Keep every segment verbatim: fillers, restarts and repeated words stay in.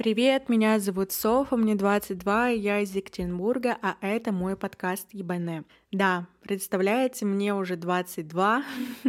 Привет, меня зовут Софа, мне двадцать два, я из Екатеринбурга, а это мой подкаст Ебане. Да, представляете, мне уже двадцать два.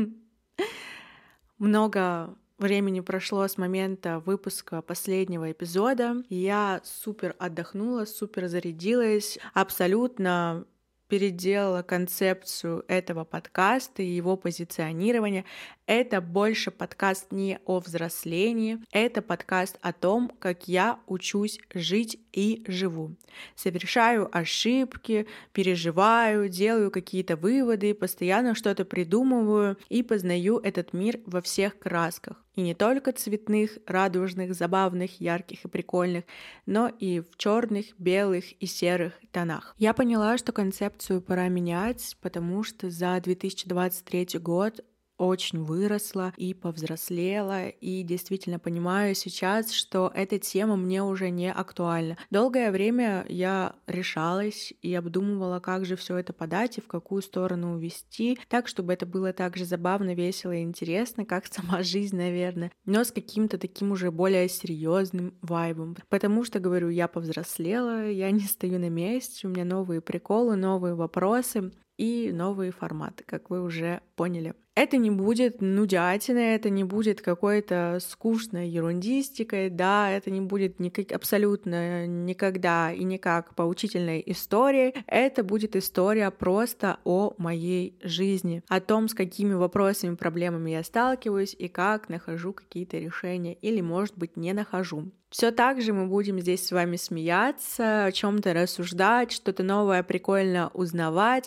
Много времени прошло с момента выпуска последнего эпизода. Я супер отдохнула, супер зарядилась, абсолютно переделала концепцию этого подкаста и его позиционирования. Это больше подкаст не о взрослении, это подкаст о том, как я учусь жить и живу. Совершаю ошибки, переживаю, делаю какие-то выводы, постоянно что-то придумываю и познаю этот мир во всех красках. И не только цветных, радужных, забавных, ярких и прикольных, но и в черных, белых и серых тонах. Я поняла, что концепцию пора менять, потому что за две тысячи двадцать третий год очень выросла и повзрослела, и действительно понимаю сейчас, что эта тема мне уже не актуальна. Долгое время я решалась и обдумывала, как же все это подать и в какую сторону увести, так, чтобы это было так же забавно, весело и интересно, как сама жизнь, наверное, но с каким-то таким уже более серьезным вайбом. Потому что, говорю, я повзрослела, я не стою на месте, у меня новые приколы, новые вопросы и новые форматы, как вы уже поняли. Это не будет нудятиной, это не будет какой-то скучной ерундистикой, да, это не будет никак, абсолютно никогда и никак поучительной историей, это будет история просто о моей жизни, о том, с какими вопросами, проблемами я сталкиваюсь и как нахожу какие-то решения или, может быть, не нахожу. Все так же мы будем здесь с вами смеяться, о чем-то рассуждать, что-то новое прикольно узнавать,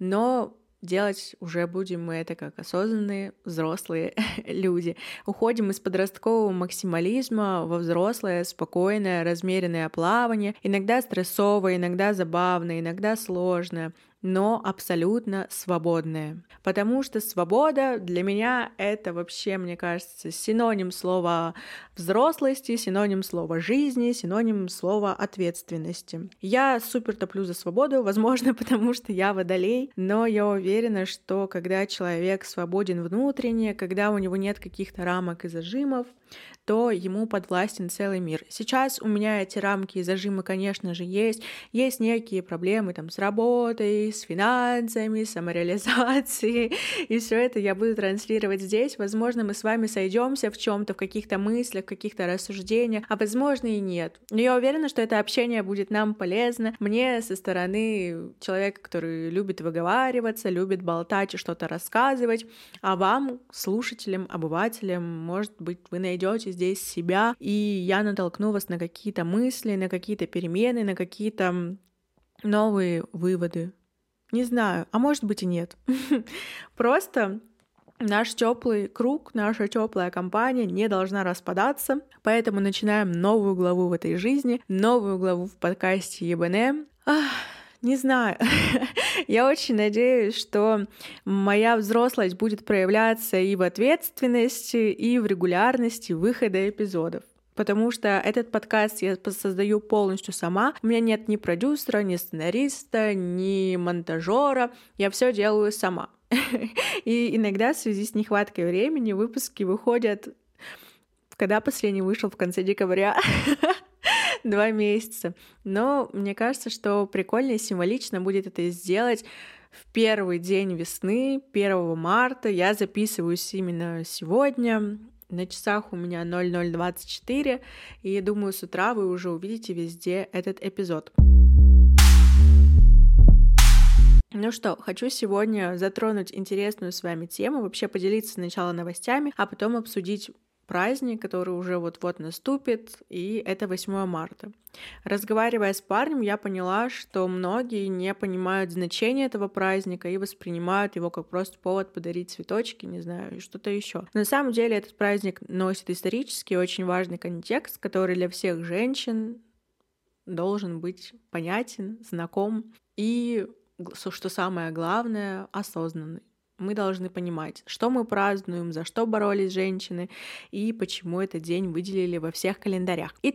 но делать уже будем мы это как осознанные взрослые люди. Уходим из подросткового максимализма во взрослое, спокойное, размеренное плавание, иногда стрессовое, иногда забавное, иногда сложное, но абсолютно свободное. Потому что свобода для меня — это вообще, мне кажется, синоним слова взрослости, синоним слова жизни, синоним слова ответственности. Я супер топлю за свободу, возможно, потому что я водолей, но я уверена, что когда человек свободен внутренне, когда у него нет каких-то рамок и зажимов, то ему подвластен целый мир. Сейчас у меня эти рамки и зажимы, конечно же, есть. Есть некие проблемы там с работой, с финансами, с самореализацией, и все это я буду транслировать здесь. Возможно, мы с вами сойдемся в чем-то, в каких-то мыслях, в каких-то рассуждениях, а возможно и нет. Но я уверена, что это общение будет нам полезно. Мне со стороны человека, который любит выговариваться, любит болтать и что-то рассказывать, а вам, слушателям, обывателям, может быть, вы найдете здесь себя, и я натолкну вас на какие-то мысли, на какие-то перемены, на какие-то новые выводы. Не знаю, а может быть и нет. Просто наш теплый круг, наша теплая компания не должна распадаться, поэтому начинаем новую главу в этой жизни, новую главу в подкасте Ебане. Не знаю, я очень надеюсь, что моя взрослость будет проявляться и в ответственности, и в регулярности выхода эпизодов. Потому что этот подкаст я создаю полностью сама. У меня нет ни продюсера, ни сценариста, ни монтажера. Я все делаю сама. И иногда в связи с нехваткой времени выпуски выходят, когда последний вышел, в конце декабря. Два месяца. Но мне кажется, что прикольно и символично будет это сделать в первый день весны, первого марта. Я записываюсь именно сегодня. На часах у меня ноль ноль двадцать четыре, и я думаю, с утра вы уже увидите везде этот эпизод. Ну что, хочу сегодня затронуть интересную с вами тему, вообще поделиться сначала новостями, а потом обсудить праздник, который уже вот-вот наступит, и это восьмое марта. Разговаривая с парнем, я поняла, что многие не понимают значения этого праздника и воспринимают его как просто повод подарить цветочки, не знаю, и что-то еще. На самом деле этот праздник носит исторический очень важный контекст, который для всех женщин должен быть понятен, знаком и, что самое главное, осознанный. Мы должны понимать, что мы празднуем, за что боролись женщины и почему этот день выделили во всех календарях. Итак,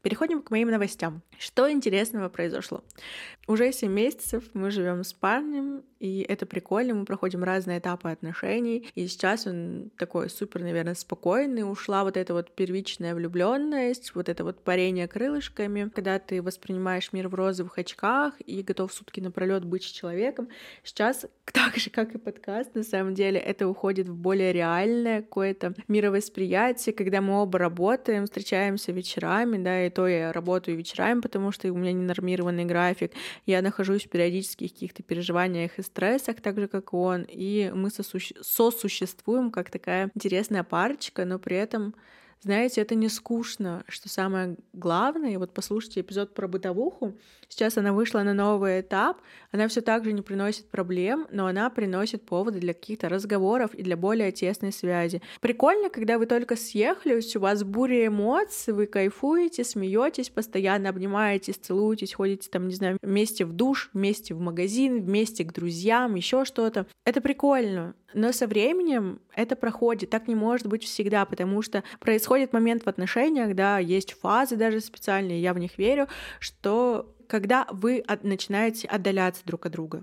переходим к моим новостям. Что интересного произошло? Уже семь месяцев мы живем с парнем, и это прикольно, мы проходим разные этапы отношений, и сейчас он такой супер, наверное, спокойный, ушла вот эта вот первичная влюбленность, вот это вот парение крылышками, когда ты воспринимаешь мир в розовых очках и готов сутки напролёт быть с человеком. Сейчас, так же, как и подкаст, на самом деле, это уходит в более реальное какое-то мировосприятие, когда мы оба работаем, встречаемся вечерами, да, и то я работаю вечерами, потому что у меня ненормированный график, я нахожусь периодически в каких-то переживаниях и стрессах, так же, как и он, и мы сосуще... сосуществуем как такая интересная парочка, но при этом, знаете, это не скучно, что самое главное, и вот послушайте эпизод про бытовуху, сейчас она вышла на новый этап, она все так же не приносит проблем, но она приносит поводы для каких-то разговоров и для более тесной связи. Прикольно, когда вы только съехались, у вас буря эмоций, вы кайфуете, смеетесь, постоянно обнимаетесь, целуетесь, ходите там, не знаю, вместе в душ, вместе в магазин, вместе к друзьям, еще что-то. Это прикольно. Но со временем это проходит, так не может быть всегда, потому что происходит момент в отношениях, да, есть фазы даже специальные, я в них верю, что когда вы от, начинаете отдаляться друг от друга.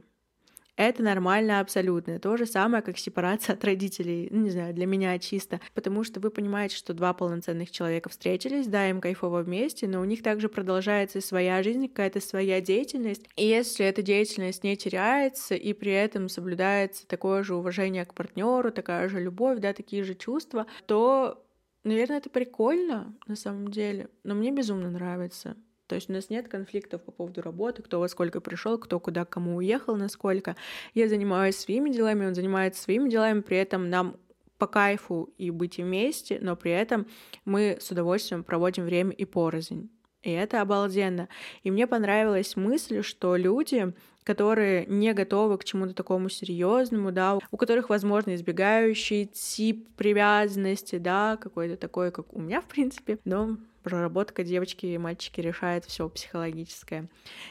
Это нормально абсолютно. То же самое, как сепарация от родителей. Ну, не знаю, для меня чисто. Потому что вы понимаете, что два полноценных человека встретились, да, им кайфово вместе, но у них также продолжается своя жизнь, какая-то своя деятельность. И если эта деятельность не теряется, и при этом соблюдается такое же уважение к партнеру, такая же любовь, да, такие же чувства, то, наверное, это прикольно на самом деле. Но мне безумно нравится. То есть у нас нет конфликтов по поводу работы, кто во сколько пришел, кто куда кому уехал, насколько. Я занимаюсь своими делами, он занимается своими делами, при этом нам по кайфу и быть вместе, но при этом мы с удовольствием проводим время и порознь. И это обалденно. И мне понравилась мысль, что люди, которые не готовы к чему-то такому серьезному, да, у которых, возможно, избегающий тип привязанности, да, какой-то такой, как у меня, в принципе, но проработка девочки и мальчики решает все психологическое.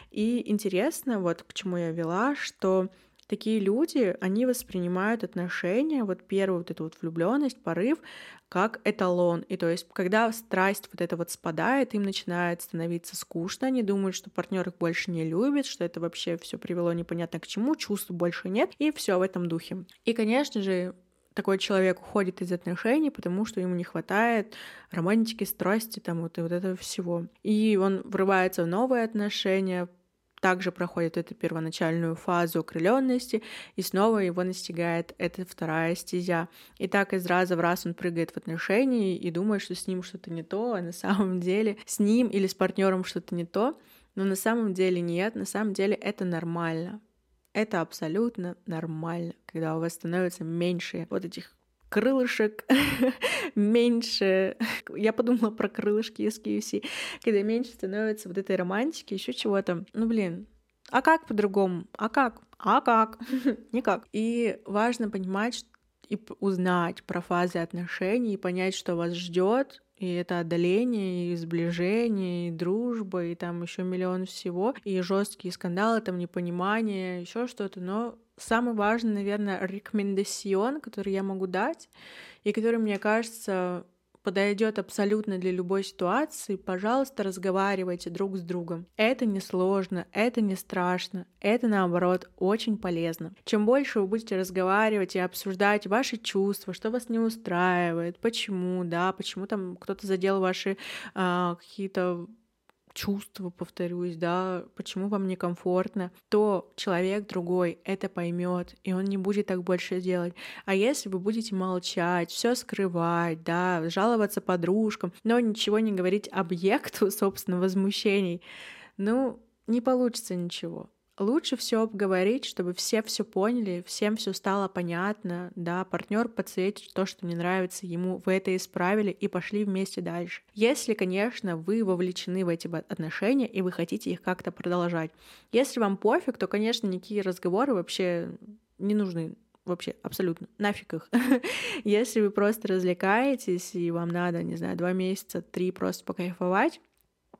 И интересно, вот к чему я вела, что такие люди, они воспринимают отношения, вот первую вот эту вот влюбленность, порыв, как эталон. И то есть, когда страсть вот эта вот спадает, им начинает становиться скучно, они думают, что партнер их больше не любит, что это вообще все привело непонятно к чему, чувств больше нет, и все в этом духе. И, конечно же, такой человек уходит из отношений, потому что ему не хватает романтики, страсти, там вот, и вот этого всего. И он врывается в новые отношения, также проходит эту первоначальную фазу окрыленности, и снова его настигает эта вторая стезя. И так из раза в раз он прыгает в отношения и думает, что с ним что-то не то, а на самом деле с ним или с партнером что-то не то, но на самом деле нет, на самом деле это нормально. Это абсолютно нормально, когда у вас становится меньше вот этих крылышек, меньше... Я подумала про крылышки из кей эф си. Когда меньше становится вот этой романтики, еще чего-то. Ну, блин, а как по-другому? А как? А как? Никак. И важно понимать и узнать про фазы отношений, и понять, что вас ждет. И это отдаление, и сближение, и дружба, и там еще миллион всего, и жесткие скандалы, там непонимание, еще что-то. Но самый важный, наверное, рекомендацион, который я могу дать, и который, мне кажется, подойдет абсолютно для любой ситуации, пожалуйста, разговаривайте друг с другом. Это не сложно, это не страшно, это, наоборот, очень полезно. Чем больше вы будете разговаривать и обсуждать ваши чувства, что вас не устраивает, почему, да, почему там кто-то задел ваши а, какие-то чувства, повторюсь, да, почему вам некомфортно, то человек другой это поймет, и он не будет так больше делать. А если вы будете молчать, все скрывать, да, жаловаться подружкам, но ничего не говорить объекту, собственно, возмущений, ну, не получится ничего. Лучше все обговорить, чтобы все все поняли, всем все стало понятно, да, партнер подсветит то, что не нравится ему, вы это исправили и пошли вместе дальше. Если, конечно, вы вовлечены в эти отношения и вы хотите их как-то продолжать. Если вам пофиг, то, конечно, никакие разговоры вообще не нужны. Вообще, абсолютно, нафиг их. Если вы просто развлекаетесь и вам надо, не знаю, два месяца, три просто покайфовать,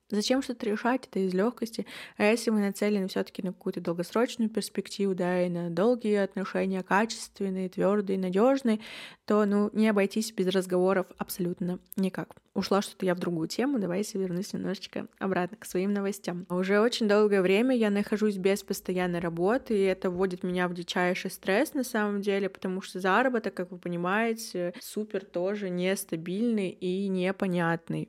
Зачем что-то решать? Это из легкости. А если мы нацелены все-таки на какую-то долгосрочную перспективу, да, и на долгие отношения, качественные, твердые, надежные, то, ну, не обойтись без разговоров абсолютно никак. Ушла что-то я в другую тему, давайте вернусь немножечко обратно к своим новостям. Уже очень долгое время я нахожусь без постоянной работы, и это вводит меня в дичайший стресс на самом деле, потому что заработок, как вы понимаете, супер тоже нестабильный и непонятный.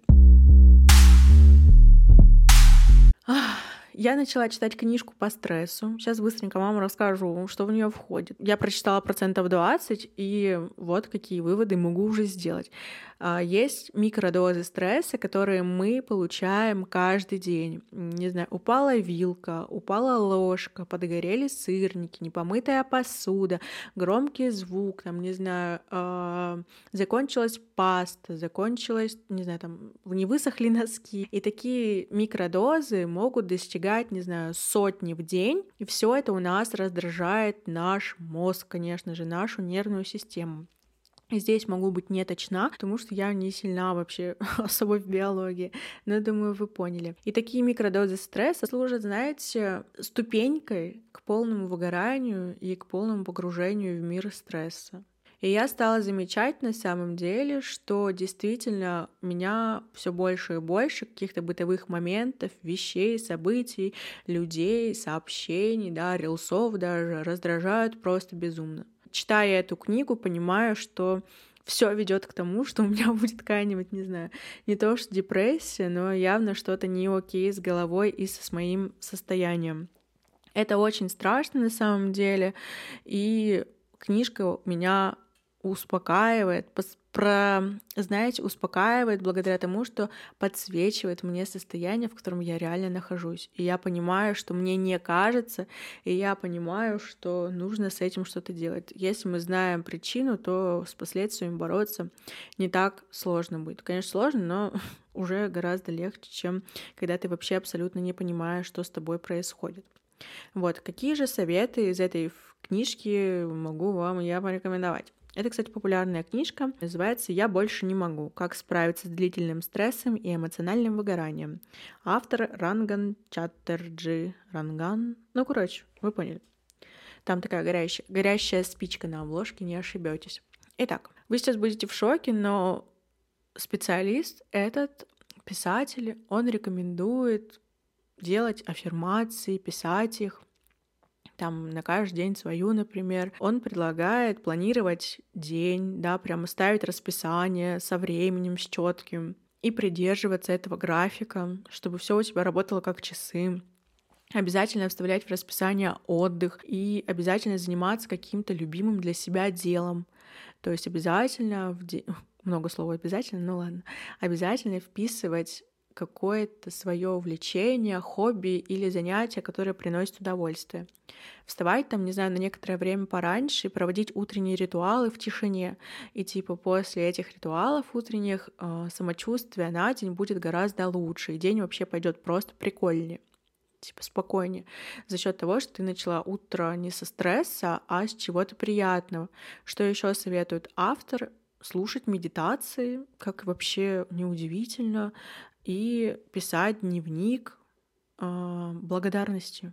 Я начала читать книжку по стрессу. Сейчас быстренько вам расскажу, что в нее входит. Я прочитала процентов двадцать, и вот какие выводы могу уже сделать. Есть микродозы стресса, которые мы получаем каждый день. Не знаю, упала вилка, упала ложка, подгорели сырники, непомытая посуда, громкий звук, там, не знаю, э, закончилась паста, закончилась, не знаю, там, не высохли носки. И такие микродозы могут достигать, не знаю, сотни в день, и все это у нас раздражает наш мозг, конечно же, нашу нервную систему. И здесь могу быть не точна, потому что я не сильна вообще особо в биологии, но думаю, вы поняли. И такие микродозы стресса служат, знаете, ступенькой к полному выгоранию и к полному погружению в мир стресса. И я стала замечать на самом деле, что действительно меня все больше и больше каких-то бытовых моментов, вещей, событий, людей, сообщений, да, рилсов даже раздражают просто безумно. Читая эту книгу, понимаю, что все ведет к тому, что у меня будет какая-нибудь, не знаю, не то что депрессия, но явно что-то не окей с головой и с моим состоянием. Это очень страшно на самом деле, и книжка меня успокаивает, про, знаете, успокаивает благодаря тому, что подсвечивает мне состояние, в котором я реально нахожусь. И я понимаю, что мне не кажется, и я понимаю, что нужно с этим что-то делать. Если мы знаем причину, то с последствиями бороться не так сложно будет. Конечно, сложно, но уже гораздо легче, чем когда ты вообще абсолютно не понимаешь, что с тобой происходит. Вот, какие же советы из этой книжки могу вам я порекомендовать? Это, кстати, популярная книжка, называется «Я больше не могу. Как справиться с длительным стрессом и эмоциональным выгоранием». Автор Ранган Чаттерджи. Ранган, ну, короче, вы поняли. Там такая горящая, горящая спичка на обложке, не ошибетесь. Итак, вы сейчас будете в шоке, но специалист, этот писатель, он рекомендует делать аффирмации, писать их, там на каждый день свою, например. Он предлагает планировать день, да, прямо ставить расписание со временем, с четким, и придерживаться этого графика, чтобы все у тебя работало как часы. Обязательно вставлять в расписание отдых и обязательно заниматься каким-то любимым для себя делом. То есть обязательно, в день... много слов обязательно, ну ладно, обязательно вписывать какое-то свое увлечение, хобби или занятие, которое приносит удовольствие. Вставать там, не знаю, на некоторое время пораньше и проводить утренние ритуалы в тишине. И типа после этих ритуалов утренних э, самочувствие на день будет гораздо лучше, и день вообще пойдет просто прикольнее, типа спокойнее, за счет того, что ты начала утро не со стресса, а с чего-то приятного. Что еще советует автор? Слушать медитации, как вообще неудивительно, и писать дневник э, благодарности.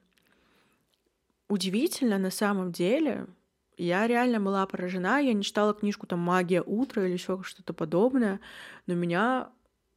Удивительно на самом деле. Я реально была поражена. Я не читала книжку там «Магия утра» или еще что-то подобное, но меня,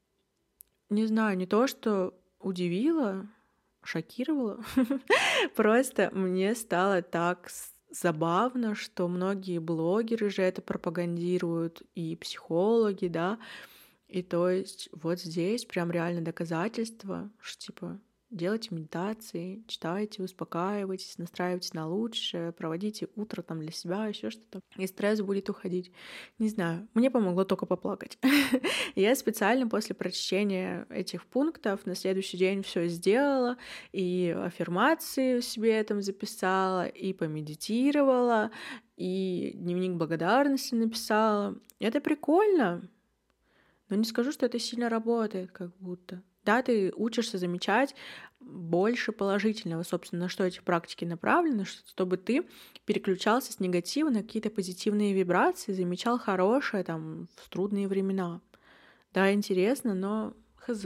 не знаю, не то что удивило, шокировало. Просто мне стало так забавно, что многие блогеры же это пропагандируют, и психологи, да. И то есть вот здесь прям реально доказательство, что типа делайте медитации, читайте, успокаивайтесь, настраивайтесь на лучшее, проводите утро там для себя, еще что-то, и стресс будет уходить. Не знаю, мне помогло только поплакать. Я специально после прочтения этих пунктов на следующий день все сделала, и аффирмации себе там записала, и помедитировала, и дневник благодарности написала. Это прикольно. Но не скажу, что это сильно работает, как будто. Да, ты учишься замечать больше положительного, собственно, на что эти практики направлены, чтобы ты переключался с негатива на какие-то позитивные вибрации, замечал хорошее там в трудные времена. Да, интересно, но хз.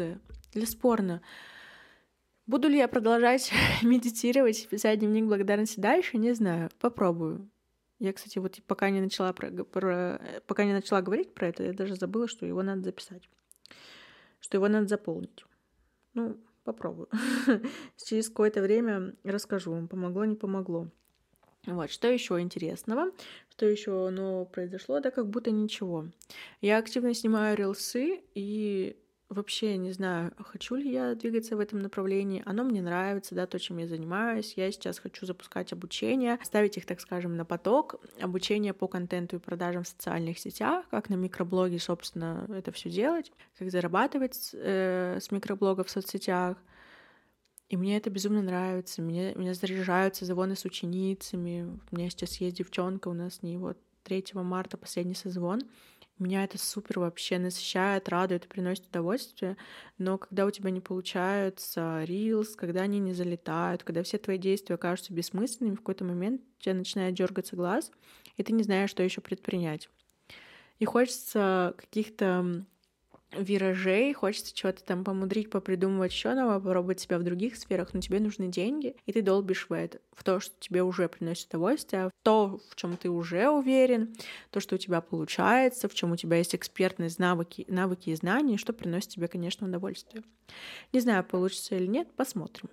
или спорно. Буду ли я продолжать медитировать, писать дневник благодарности дальше, не знаю. Попробую. Я, кстати, вот пока не начала, про, про, пока не начала говорить про это, я даже забыла, что его надо записать, что его надо заполнить. Ну, попробую. Через какое-то время расскажу вам, помогло, не помогло. Вот, что еще интересного, что еще нового произошло, да как будто ничего. Я активно снимаю рилсы, и вообще не знаю, хочу ли я двигаться в этом направлении. Оно мне нравится, да, то, чем я занимаюсь. Я сейчас хочу запускать обучение, ставить их, так скажем, на поток. Обучение по контенту и продажам в социальных сетях, как на микроблоге, собственно, это все делать, как зарабатывать с, э, с микроблога в соцсетях. И мне это безумно нравится. Меня, меня заряжают созвоны с ученицами. У меня сейчас есть девчонка, у нас с ней вот третьего марта последний созвон. Меня это супер вообще насыщает, радует и приносит удовольствие. Но когда у тебя не получаются рилс, когда они не залетают, когда все твои действия кажутся бессмысленными, в какой-то момент у тебя начинает дергаться глаз, и ты не знаешь, что еще предпринять. И хочется каких-то виражей, хочется чего-то там помудрить, попридумывать еще нового, попробовать себя в других сферах, но тебе нужны деньги, и ты долбишь в это, в то, что тебе уже приносит удовольствие, в то, в чем ты уже уверен, то, что у тебя получается, в чем у тебя есть экспертность, навыки, навыки и знания, что приносит тебе, конечно, удовольствие. Не знаю, получится или нет, посмотрим.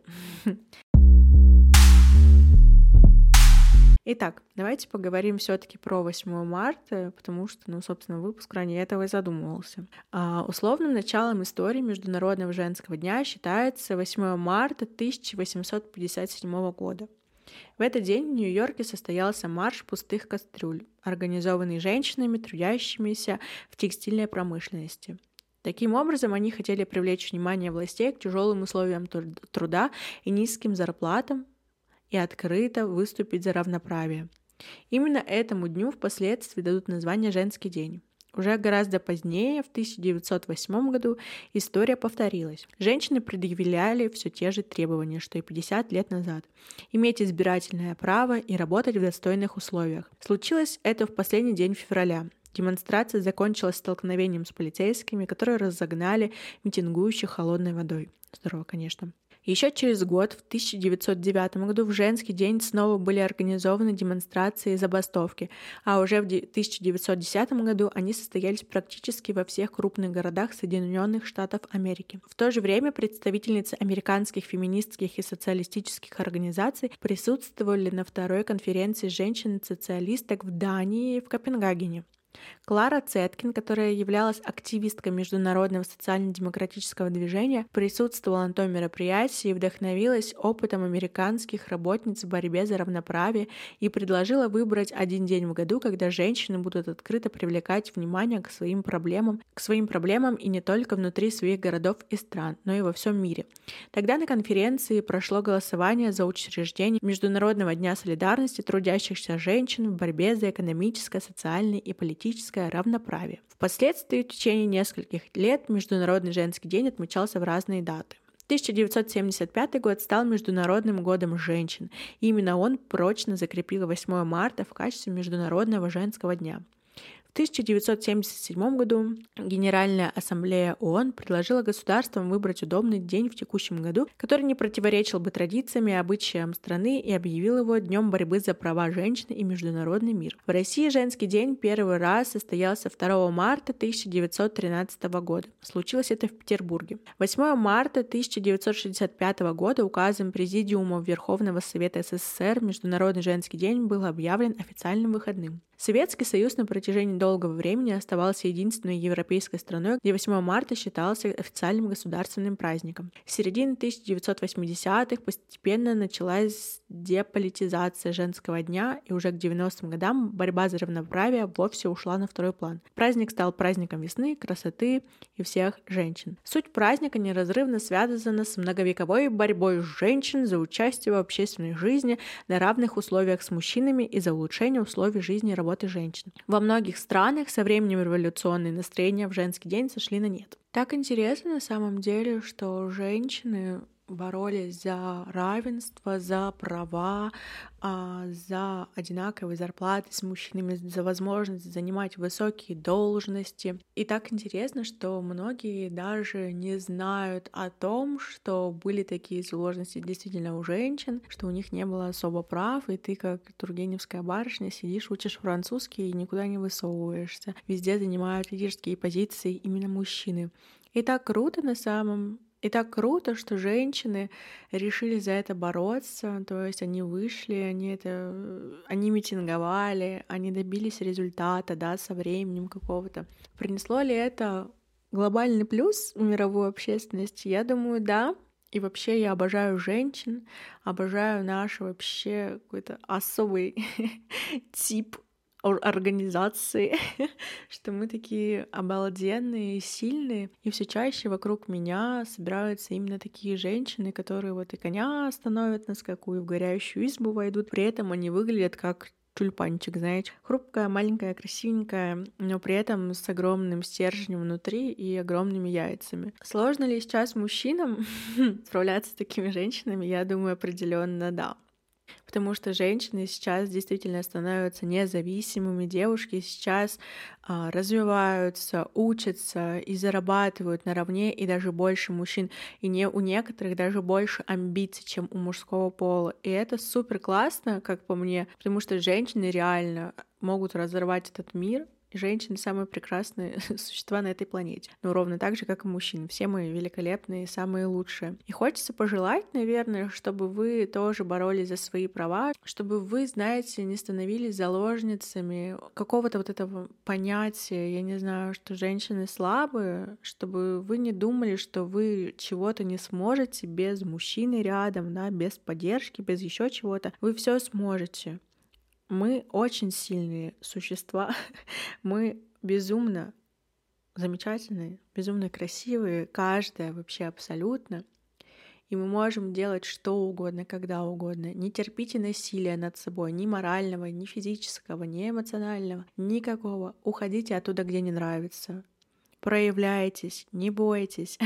Итак, давайте поговорим все-таки про восьмое марта, потому что, ну, собственно, выпуск ранее этого и задумывался. А, условным началом истории Международного женского дня считается восьмое марта тысяча восемьсот пятьдесят седьмого года. В этот день в Нью-Йорке состоялся марш пустых кастрюль, организованный женщинами, трудящимися в текстильной промышленности. Таким образом, они хотели привлечь внимание властей к тяжелым условиям труда и низким зарплатам, и открыто выступить за равноправие. Именно этому дню впоследствии дадут название «Женский день». Уже гораздо позднее, в тысяча девятьсот восьмом году, история повторилась. Женщины предъявляли все те же требования, что и пятьдесят лет назад. Иметь избирательное право и работать в достойных условиях. Случилось это в последний день февраля. Демонстрация закончилась столкновением с полицейскими, которые разогнали митингующих холодной водой. Здорово, конечно. Еще через год, в тысяча девятьсот девятом году, в женский день снова были организованы демонстрации и забастовки, а уже в тысяча девятьсот десятом году они состоялись практически во всех крупных городах Соединенных Штатов Америки. В то же время представительницы американских феминистских и социалистических организаций присутствовали на второй конференции женщин-социалисток в Дании в Копенгагене. Клара Цеткин, которая являлась активисткой международного социально-демократического движения, присутствовала на том мероприятии и вдохновилась опытом американских работниц в борьбе за равноправие и предложила выбрать один день в году, когда женщины будут открыто привлекать внимание к своим проблемам, к своим проблемам и не только внутри своих городов и стран, но и во всем мире. Тогда на конференции прошло голосование за учреждение Международного дня солидарности трудящихся женщин в борьбе за экономическое, социальное и политическое равноправие. Впоследствии в течение нескольких лет Международный женский день отмечался в разные даты. тысяча девятьсот семьдесят пятый год стал Международным годом женщин, и именно он прочно закрепил восьмое марта в качестве Международного женского дня. В тысяча девятьсот семьдесят седьмом году Генеральная ассамблея ООН предложила государствам выбрать удобный день в текущем году, который не противоречил бы традициям и обычаям страны, и объявил его Днем борьбы за права женщин и международный мир. В России женский день первый раз состоялся второго марта тысяча девятьсот тринадцатого года. Случилось это в Петербурге. восьмое марта тысяча девятьсот шестьдесят пятого года указом Президиума Верховного Совета СССР Международный женский день был объявлен официальным выходным. Советский Союз на протяжении долгого времени оставался единственной европейской страной, где восьмое марта считался официальным государственным праздником. С середины тысяча девятьсот восьмидесятых постепенно началась деполитизация женского дня, и уже к девяностым годам борьба за равноправие вовсе ушла на второй план. Праздник стал праздником весны, красоты и всех женщин. Суть праздника неразрывно связана с многовековой борьбой женщин за участие в общественной жизни на равных условиях с мужчинами и за улучшение условий жизни и работы женщин. Во многих странах со временем революционные настроения в женский день сошли на нет. Так интересно на самом деле, что женщины боролись за равенство, за права, а, за одинаковые зарплаты с мужчинами, за возможность занимать высокие должности. И так интересно, что многие даже не знают о том, что были такие сложности действительно у женщин, что у них не было особо прав, и ты, как тургеневская барышня, сидишь, учишь французский и никуда не высовываешься. Везде занимают лидерские позиции именно мужчины. И так круто на самом И так круто, что женщины решили за это бороться, то есть они вышли, они это, они митинговали, они добились результата, да, со временем какого-то. Принесло ли это глобальный плюс в мировую общественность? Я думаю, да. И вообще я обожаю женщин, обожаю наш вообще какой-то особый тип организации, что мы такие обалденные, сильные, и все чаще вокруг меня собираются именно такие женщины, которые вот и коня остановят на скаку, и в горящую избу войдут, при этом они выглядят как тюльпанчик, знаете, хрупкая, маленькая, красивенькая, но при этом с огромным стержнем внутри и огромными яйцами. Сложно ли сейчас мужчинам справляться с такими женщинами? Я думаю, определенно да. Потому что женщины сейчас действительно становятся независимыми, девушки сейчас а, развиваются, учатся и зарабатывают наравне и даже больше мужчин. И не, у некоторых даже больше амбиций, чем у мужского пола. И это супер классно, как по мне, потому что женщины реально могут разорвать этот мир. Женщины — самые прекрасные существа на этой планете. Ну, ровно так же, как и мужчины. Все мы великолепные, самые лучшие. И хочется пожелать, наверное, чтобы вы тоже боролись за свои права, чтобы вы, знаете, не становились заложницами какого-то вот этого понятия, я не знаю, что женщины слабые, чтобы вы не думали, что вы чего-то не сможете без мужчины рядом, да, без поддержки, без еще чего-то. Вы все сможете. Мы очень сильные существа, мы безумно замечательные, безумно красивые, каждая вообще абсолютно. И мы можем делать что угодно, когда угодно. Не терпите насилия над собой, ни морального, ни физического, ни эмоционального, никакого. Уходите оттуда, где не нравится. Проявляйтесь, не бойтесь.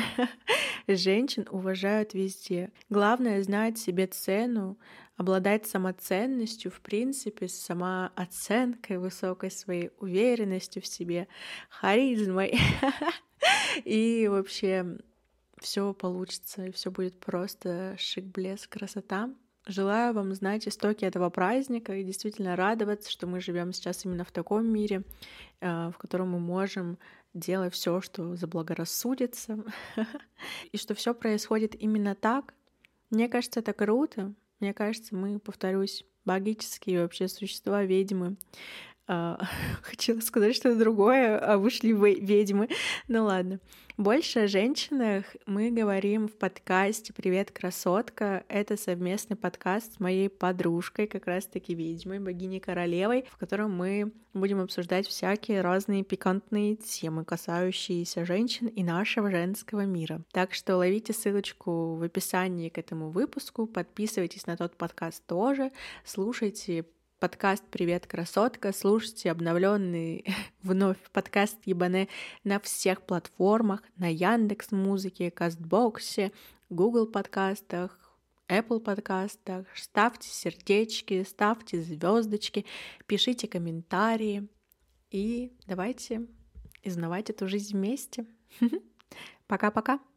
Женщин уважают везде. Главное — знать себе цену, обладать самоценностью, в принципе, самооценкой высокой, своей уверенностью в себе, харизмой. И вообще все получится, и все будет просто шик, блеск, красота. Желаю вам знать истоки этого праздника и действительно радоваться, что мы живем сейчас именно в таком мире, в котором мы можем делать все, что заблагорассудится, и что все происходит именно так. Мне кажется, это круто. Мне кажется, мы, повторюсь, магические вообще существа, ведьмы. Хотела сказать что-то другое, а вышли ведьмы. Ну ладно. Больше о женщинах мы говорим в подкасте «Привет, красотка». Это совместный подкаст с моей подружкой, как раз-таки ведьмой, богиней-королевой, в котором мы будем обсуждать всякие разные пикантные темы, касающиеся женщин и нашего женского мира. Так что ловите ссылочку в описании к этому выпуску, подписывайтесь на тот подкаст тоже, слушайте подкаст «Привет, красотка», слушайте обновленный вновь подкаст Ебане на всех платформах, на Яндекс.Музыке, Кастбоксе, Google подкастах, Apple подкастах. Ставьте сердечки, ставьте звездочки, пишите комментарии и давайте изнавать эту жизнь вместе. Пока-пока!